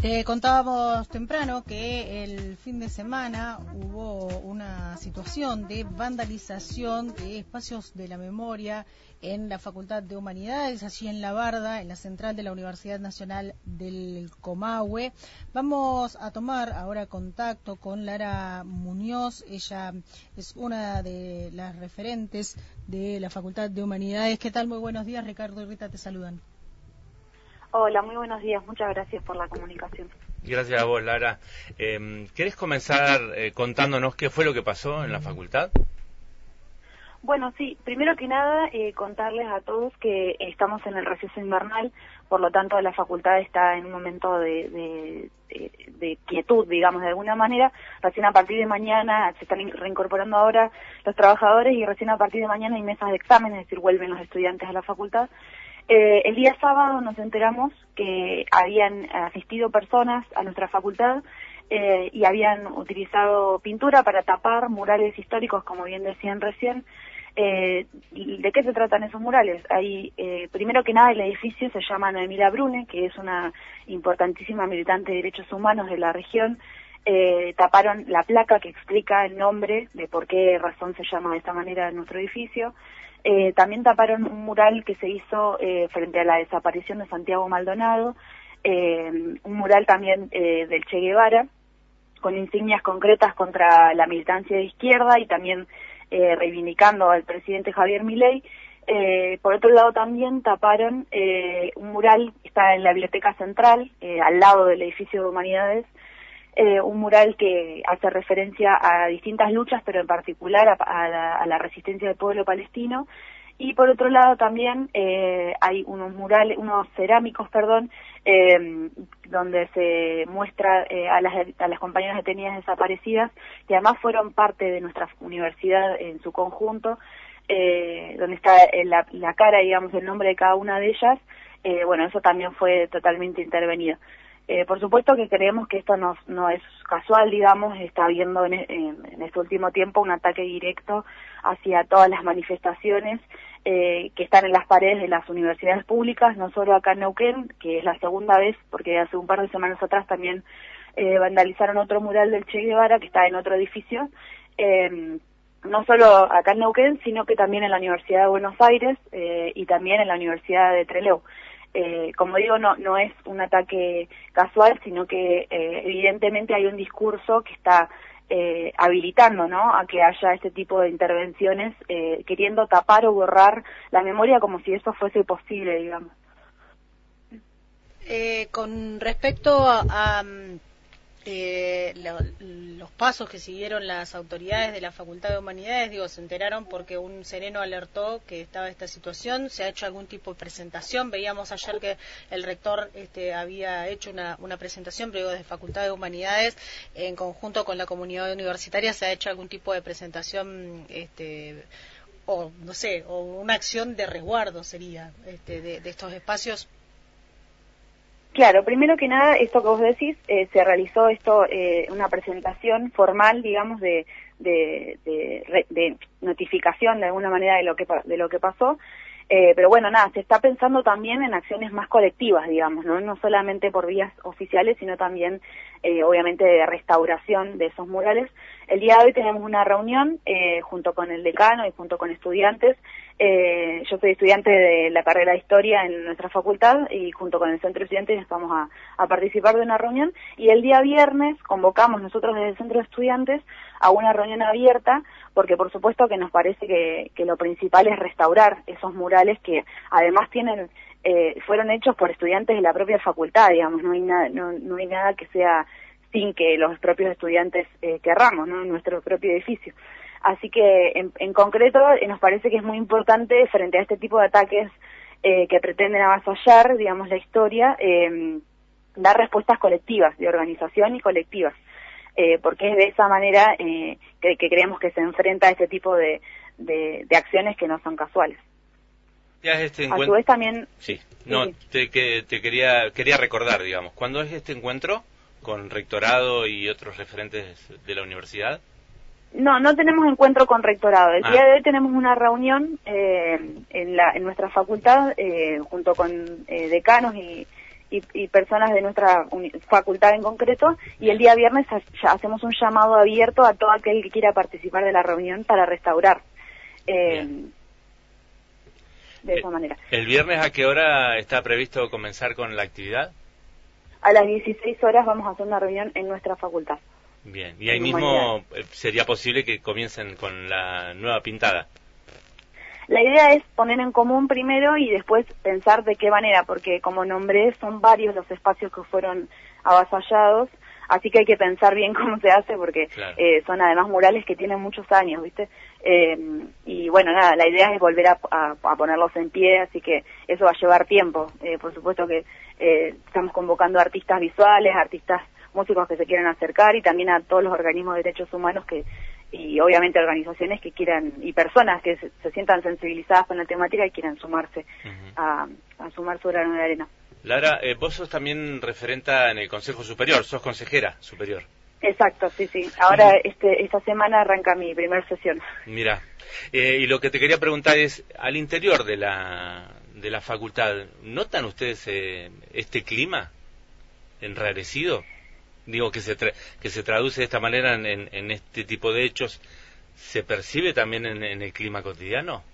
Te contábamos temprano que el fin de semana hubo una situación de vandalización de espacios de la memoria en la Facultad de Humanidades, allí en La Barda, en la central de la Universidad Nacional del Comahue. Vamos a tomar ahora contacto con Lara Muñoz. Ella es una de las referentes de la Facultad de Humanidades. ¿Qué tal? Muy buenos días. Ricardo y Rita te saludan. Hola, muy buenos días. Muchas gracias por la comunicación. Gracias a vos, Lara. ¿Querés comenzar contándonos qué fue lo que pasó en la facultad? Bueno, sí. Primero que nada, contarles a todos que estamos en el receso invernal, por lo tanto la facultad está en un momento de quietud, digamos, de alguna manera. Recién a partir de mañana, se están reincorporando ahora los trabajadores y recién a partir de mañana hay mesas de exámenes, es decir, vuelven los estudiantes a la facultad. El día sábado nos enteramos que habían asistido personas a nuestra facultad y habían utilizado pintura para tapar murales históricos, como bien decían recién. ¿De qué se tratan esos murales? Primero que nada, el edificio se llama Noemila Brune, que es una importantísima militante de derechos humanos de la región. Taparon la placa que explica el nombre de por qué razón se llama de esta manera nuestro edificio. También taparon un mural que se hizo frente a la desaparición de Santiago Maldonado, un mural también del Che Guevara, con insignias concretas contra la militancia de izquierda y también reivindicando al presidente Javier Milei. Por otro lado también taparon un mural que está en la Biblioteca Central, al lado del edificio de Humanidades, un mural que hace referencia a distintas luchas, pero en particular a la resistencia del pueblo palestino. Y por otro lado también hay unos cerámicos, donde se muestra a las compañeras detenidas desaparecidas, que además fueron parte de nuestra universidad en su conjunto, donde está la cara, digamos, el nombre de cada una de ellas. Bueno, eso también fue totalmente intervenido. Por supuesto que creemos que esto no es casual, digamos, está habiendo en este último tiempo un ataque directo hacia todas las manifestaciones que están en las paredes de las universidades públicas, no solo acá en Neuquén, que es la segunda vez, porque hace un par de semanas atrás también vandalizaron otro mural del Che Guevara que está en otro edificio, no solo acá en Neuquén, sino que también en la Universidad de Buenos Aires y también en la Universidad de Trelew. Como digo, no es un ataque casual, sino que evidentemente hay un discurso que está habilitando, ¿no?, a que haya este tipo de intervenciones, queriendo tapar o borrar la memoria como si eso fuese posible, digamos. Con respecto a los pasos que siguieron las autoridades de la Facultad de Humanidades, se enteraron porque un sereno alertó que estaba esta situación. ¿Se ha hecho algún tipo de presentación? Veíamos ayer que el rector había hecho una presentación, pero de Facultad de Humanidades, en conjunto con la comunidad universitaria. ¿Se ha hecho algún tipo de presentación, o no sé, o una acción de resguardo sería, de estos espacios? Claro, primero que nada, esto que vos decís, se realizó una presentación formal, digamos, de notificación de alguna manera de lo que pasó, pero bueno, nada, se está pensando también en acciones más colectivas, digamos, no solamente por vías oficiales, sino también, obviamente, de restauración de esos murales. El día de hoy tenemos una reunión junto con el decano y junto con estudiantes. Yo soy estudiante de la carrera de Historia en nuestra facultad y junto con el Centro de Estudiantes vamos a participar de una reunión, y el día viernes convocamos nosotros desde el Centro de Estudiantes a una reunión abierta, porque por supuesto que nos parece que lo principal es restaurar esos murales que además fueron hechos por estudiantes de la propia facultad, digamos, no hay nada que sea sin que los propios estudiantes querramos, ¿no?, en nuestro propio edificio. Así que, en concreto, nos parece que es muy importante, frente a este tipo de ataques que pretenden avasallar, digamos, la historia, dar respuestas colectivas, de organización y colectivas, porque es de esa manera que creemos que se enfrenta a este tipo de acciones que no son casuales. A su vez también... Sí, no, te quería recordar, digamos, ¿cuándo es este encuentro con rectorado y otros referentes de la universidad? No tenemos encuentro con rectorado. El día de hoy tenemos una reunión en nuestra facultad junto con decanos y y personas de nuestra facultad en concreto, y el día viernes hacemos un llamado abierto a todo aquel que quiera participar de la reunión para restaurar. De esa manera. ¿El viernes a qué hora está previsto comenzar con la actividad? A las 16 horas vamos a hacer una reunión en nuestra facultad. Bien, y ahí mismo sería posible que comiencen con la nueva pintada. La idea es poner en común primero y después pensar de qué manera, porque como nombré, son varios los espacios que fueron avasallados, así que hay que pensar bien cómo se hace, porque claro, son además murales que tienen muchos años, ¿viste? Y bueno, nada, la idea es volver a ponerlos en pie, así que eso va a llevar tiempo. Por supuesto que estamos convocando a artistas visuales, artistas músicos que se quieran acercar, y también a todos los organismos de derechos humanos y obviamente organizaciones que quieran, y personas que se sientan sensibilizadas con la temática y quieran sumarse a sumar su grano de arena. Lara, vos sos también referenta en el Consejo Superior, sos consejera superior. Exacto, sí. Ahora esta semana arranca mi primer sesión. Mira, y lo que te quería preguntar es, al interior de la facultad, ¿notan ustedes este clima enrarecido? Digo, que se traduce de esta manera en este tipo de hechos, ¿se percibe también en el clima cotidiano?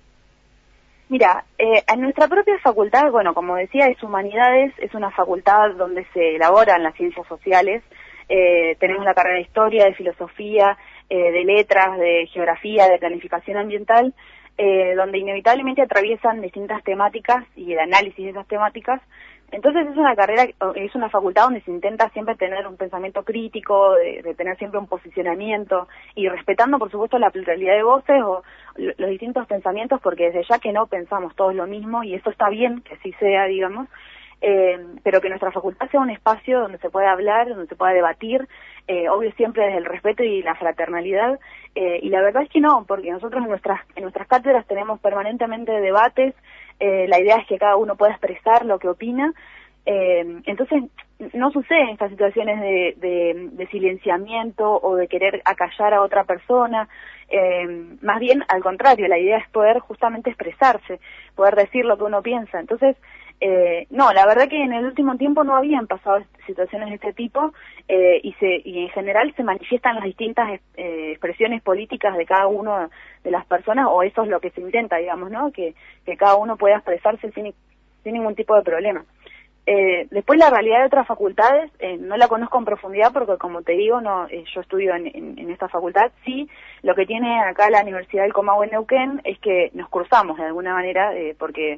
Mira, en nuestra propia facultad, bueno, como decía, es Humanidades, es una facultad donde se elaboran las ciencias sociales. Tenemos la carrera de Historia, de Filosofía, de Letras, de Geografía, de Planificación Ambiental, donde inevitablemente atraviesan distintas temáticas y el análisis de esas temáticas. Entonces es una facultad donde se intenta siempre tener un pensamiento crítico, de tener siempre un posicionamiento, y respetando por supuesto la pluralidad de voces o los distintos pensamientos, porque desde ya que no pensamos todos lo mismo, y eso está bien que así sea, digamos, pero que nuestra facultad sea un espacio donde se pueda hablar, donde se pueda debatir, obvio siempre desde el respeto y la fraternalidad, y la verdad es que no, porque nosotros en nuestras cátedras tenemos permanentemente debates. La idea es que cada uno pueda expresar lo que opina, entonces no suceden estas situaciones de silenciamiento o de querer acallar a otra persona, más bien al contrario, la idea es poder justamente expresarse, poder decir lo que uno piensa. Entonces, no, la verdad que en el último tiempo no habían pasado situaciones de este tipo, y en general se manifiestan las distintas expresiones políticas de cada uno de las personas, o eso es lo que se intenta, digamos, ¿no? Que cada uno pueda expresarse sin ningún tipo de problema. Después la realidad de otras facultades no la conozco en profundidad, porque como te digo, yo estudio en esta facultad. Sí, lo que tiene acá la Universidad del Comahue en Neuquén es que nos cruzamos de alguna manera, porque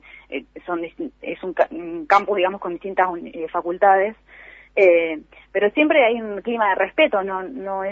es un campus, digamos, con distintas facultades, pero siempre hay un clima de respeto, no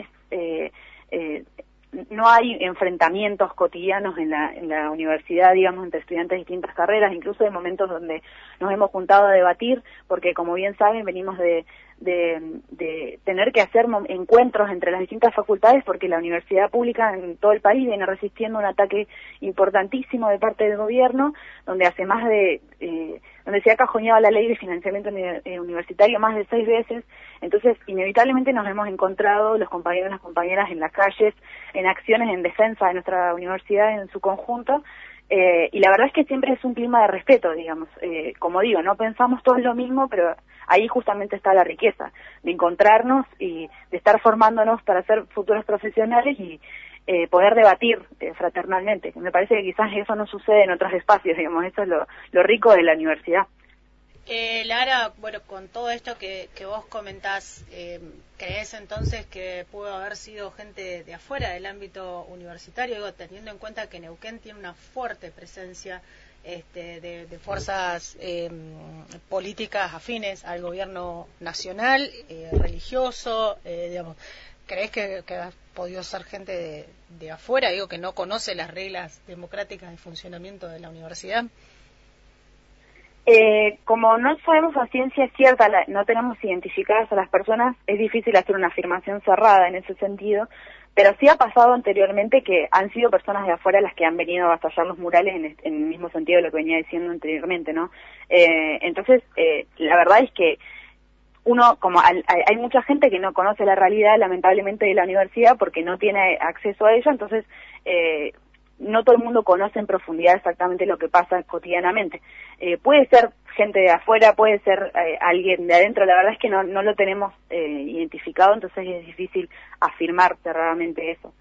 hay enfrentamientos cotidianos en la universidad, digamos, entre estudiantes de distintas carreras. Incluso hay momentos donde nos hemos juntado a debatir, porque como bien saben, venimos de tener que hacer encuentros entre las distintas facultades, porque la universidad pública en todo el país viene resistiendo un ataque importantísimo de parte del gobierno, donde hace donde se ha cajoneado la ley de financiamiento universitario más de 6 veces. Entonces, inevitablemente nos hemos encontrado los compañeros y las compañeras en las calles, en acciones en defensa de nuestra universidad en su conjunto, y la verdad es que siempre es un clima de respeto, digamos. Como digo, no pensamos todos lo mismo, pero ahí justamente está la riqueza, de encontrarnos y de estar formándonos para ser futuros profesionales y poder debatir fraternalmente. Me parece que quizás eso no sucede en otros espacios, digamos. Eso es lo rico de la universidad. Lara, bueno, con todo esto que vos comentás, ¿crees entonces que pudo haber sido gente de afuera del ámbito universitario? Digo, teniendo en cuenta que Neuquén tiene una fuerte presencia de fuerzas políticas afines al gobierno nacional, religioso, digamos. ¿Crees que ha podido ser gente de afuera, digo, que no conoce las reglas democráticas de funcionamiento de la universidad? Como no sabemos a ciencia cierta, no tenemos identificadas a las personas, es difícil hacer una afirmación cerrada en ese sentido, pero sí ha pasado anteriormente que han sido personas de afuera las que han venido a avasallar los murales en el mismo sentido de lo que venía diciendo anteriormente, ¿no? Entonces, la verdad es que hay mucha gente que no conoce la realidad, lamentablemente, de la universidad porque no tiene acceso a ella. Entonces, no todo el mundo conoce en profundidad exactamente lo que pasa cotidianamente. Puede ser gente de afuera, puede ser alguien de adentro, la verdad es que no lo tenemos identificado, entonces es difícil afirmar cerradamente eso.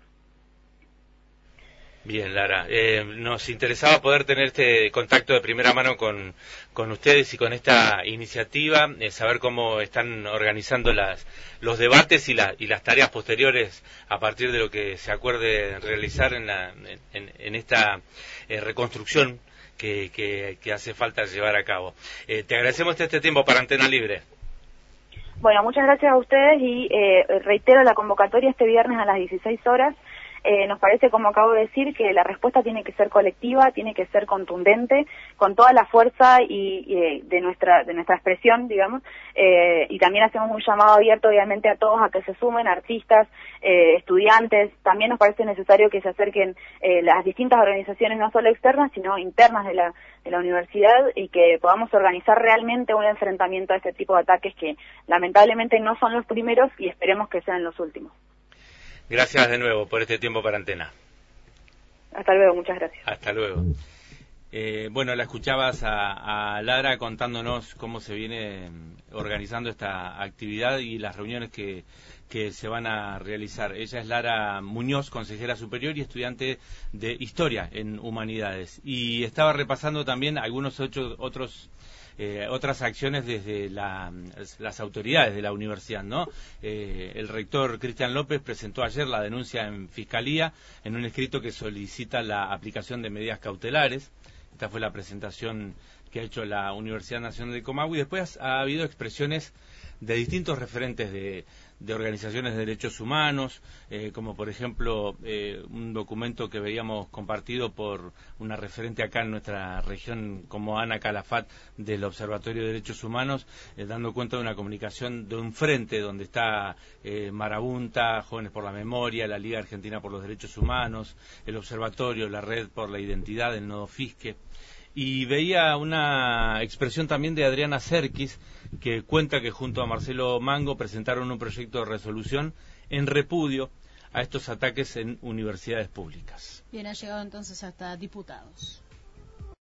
Bien, Lara, nos interesaba poder tener este contacto de primera mano con ustedes y con esta iniciativa, saber cómo están organizando los debates y las tareas posteriores a partir de lo que se acuerde realizar en esta reconstrucción que hace falta llevar a cabo. Te agradecemos este tiempo para Antena Libre. Bueno, muchas gracias a ustedes y reitero la convocatoria este viernes a las 16 horas. Nos parece, como acabo de decir, que la respuesta tiene que ser colectiva, tiene que ser contundente, con toda la fuerza y de nuestra expresión, digamos, y también hacemos un llamado abierto, obviamente, a todos a que se sumen, artistas, estudiantes. También nos parece necesario que se acerquen las distintas organizaciones, no solo externas, sino internas de la universidad, y que podamos organizar realmente un enfrentamiento a este tipo de ataques que lamentablemente no son los primeros y esperemos que sean los últimos. Gracias de nuevo por este tiempo para Antena. Hasta luego, muchas gracias. Hasta luego. Bueno, la escuchabas a Lara contándonos cómo se viene organizando esta actividad y las reuniones que se van a realizar. Ella es Lara Muñoz, consejera superior y estudiante de Historia en Humanidades. Y estaba repasando también algunos otras acciones desde las autoridades de la universidad, ¿no? El rector Cristian López presentó ayer la denuncia en Fiscalía en un escrito que solicita la aplicación de medidas cautelares. Esta fue la presentación que ha hecho la Universidad Nacional de Comahue, y después ha habido expresiones de distintos referentes de organizaciones de derechos humanos, como por ejemplo un documento que veíamos compartido por una referente acá en nuestra región como Ana Calafat del Observatorio de Derechos Humanos, dando cuenta de una comunicación de un frente donde está Marabunta, Jóvenes por la Memoria, la Liga Argentina por los Derechos Humanos, el Observatorio, la Red por la Identidad, el Nodo Fisque. Y veía una expresión también de Adriana Serkis, que cuenta que junto a Marcelo Mango presentaron un proyecto de resolución en repudio a estos ataques en universidades públicas. Bien, ha llegado entonces hasta diputados.